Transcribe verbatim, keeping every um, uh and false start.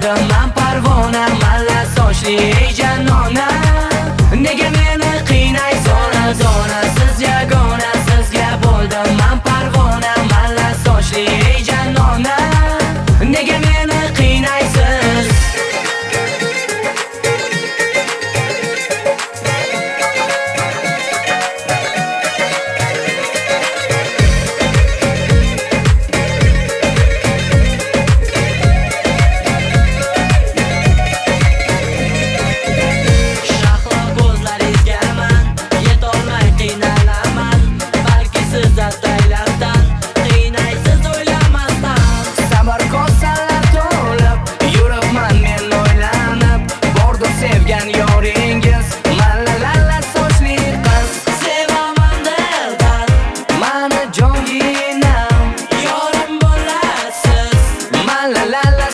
bo'ldim man parvona, malla sochli janona. Nega meni qiynaysan zona, siz yagona, sizga bo'ldim man parvona, malla sochli